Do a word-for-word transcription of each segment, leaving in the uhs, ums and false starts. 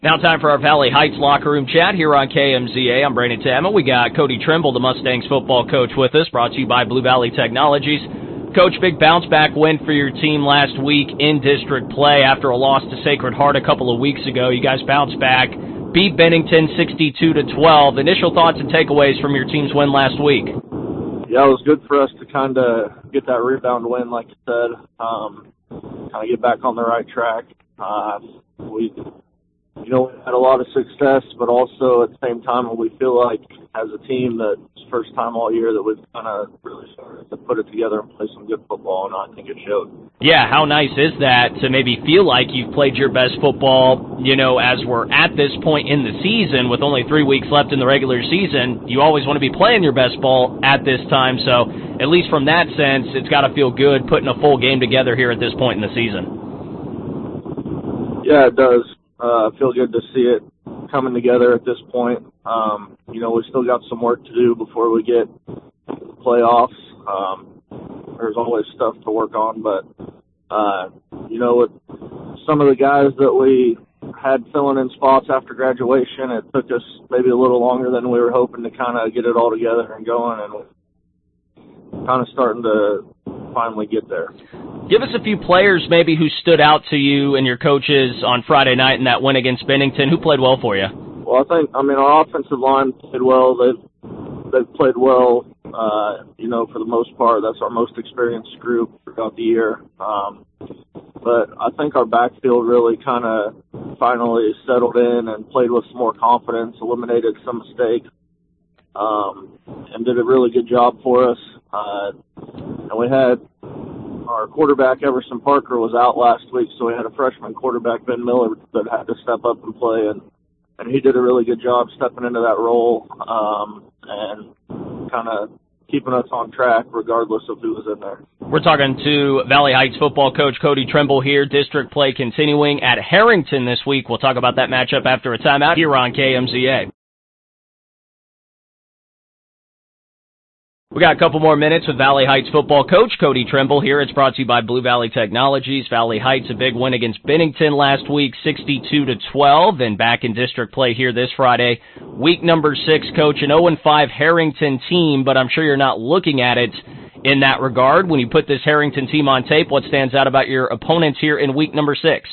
Now time for our Valley Heights locker room chat here on K M Z A. I'm Brandon Tama. We got Cody Trimble, the Mustangs football coach, with us, brought to you by Blue Valley Technologies. Coach, big bounce-back win for your team last week in district play after a loss to Sacred Heart a couple of weeks ago. You guys bounced back, beat Bennington sixty-two to twelve. Initial thoughts and takeaways from your team's win last week? Yeah, it was good for us to kind of get that rebound win, like you said, um, kind of get back on the right track. Uh, we... You know, we had a lot of success, but also at the same time, we feel like as a team that it's the first time all year that we've kind of really started to put it together and play some good football, and I think it showed. Yeah, how nice is that to maybe feel like you've played your best football, you know, as we're at this point in the season with only three weeks left in the regular season. You always want to be playing your best ball at this time, so at least from that sense, it's got to feel good putting a full game together here at this point in the season. Yeah, it does. Uh, feel good to see it coming together at this point. Um, you know, we still got some work to do before we get playoffs. Um, there's always stuff to work on, but, uh, you know, with some of the guys that we had filling in spots after graduation, it took us maybe a little longer than we were hoping to kind of get it all together and going, and we're kind of starting to finally get there. Give us a few players maybe who stood out to you and your coaches on Friday night in that win against Bennington. Who played well for you? Well, I think, I mean, our offensive line played well. They've, they've played well, uh, you know, for the most part. That's our most experienced group throughout the year. Um, but I think our backfield really kind of finally settled in and played with some more confidence, eliminated some mistakes, um, and did a really good job for us. Uh, and we had our quarterback, Everson Parker, was out last week, so we had a freshman quarterback, Ben Miller, that had to step up and play, and, and he did a really good job stepping into that role um, and kind of keeping us on track regardless of who was in there. We're talking to Valley Heights football coach Cody Trimble here. District play continuing at Harrington this week. We'll talk about that matchup after a timeout here on K M Z A. We got a couple more minutes with Valley Heights football coach Cody Trimble here. It's brought to you by Blue Valley Technologies. Valley Heights, a big win against Bennington last week, sixty-two to twelve, and back in district play here this Friday. Week number six, coach, an oh and five Harrington team, but I'm sure you're not looking at it in that regard. When you put this Harrington team on tape, what stands out about your opponents here in week number six?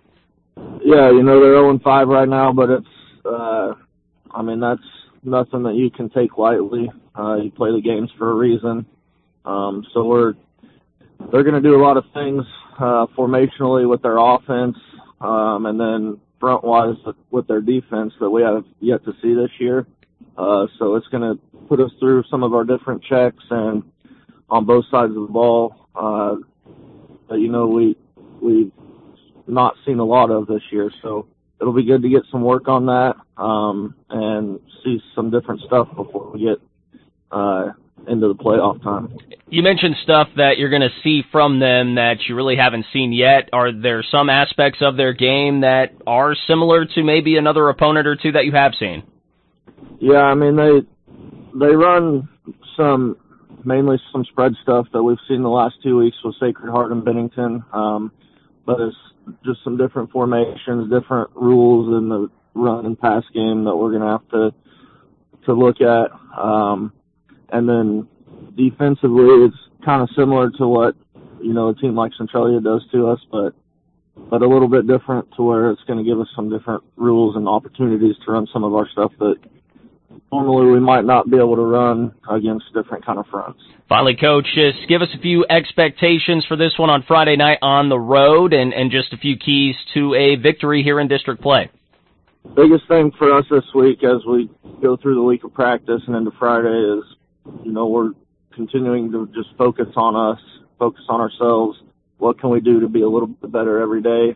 Yeah, you know, they're oh and five right now, but it's, uh, I mean, that's nothing that you can take lightly. Uh, you play the games for a reason. Um, so we're, they're going to do a lot of things, uh, formationally with their offense, um, and then front-wise with their defense that we have yet to see this year. Uh, so it's going to put us through some of our different checks and on both sides of the ball, uh, that, you know, we, we've not seen a lot of this year. So it'll be good to get some work on that, um, and see some different stuff before we get uh, into the playoff time. You mentioned stuff that you're going to see from them that you really haven't seen yet. Are there some aspects of their game that are similar to maybe another opponent or two that you have seen? Yeah, I mean, they they run some, mainly some spread stuff that we've seen the last two weeks with Sacred Heart and Bennington, um, but it's just some different formations, different rules in the run and pass game that we're going to have to to look at. Um, and then defensively, it's kind of similar to what, you know, a team like Centralia does to us, but but a little bit different to where it's going to give us some different rules and opportunities to run some of our stuff that normally we might not be able to run against different kind of fronts. Finally, Coach, just give us a few expectations for this one on Friday night on the road and, and just a few keys to a victory here in district play. Biggest thing for us this week as we go through the week of practice and into Friday is, you know, we're continuing to just focus on us, focus on ourselves. What can we do to be a little bit better every day?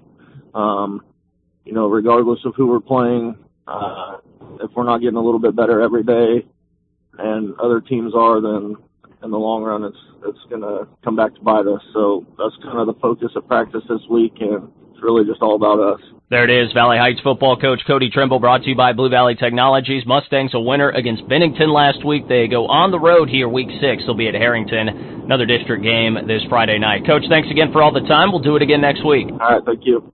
Um, you know, regardless of who we're playing, uh, if we're not getting a little bit better every day and other teams are, then in the long run, it's it's going to come back to bite us. So that's kind of the focus of practice this week, and it's really just all about us. There it is, Valley Heights football coach Cody Trimble, brought to you by Blue Valley Technologies. Mustangs a winner against Bennington last week. They go on the road here week six. They'll be at Harrington, another district game this Friday night. Coach, thanks again for all the time. We'll do it again next week. All right, thank you.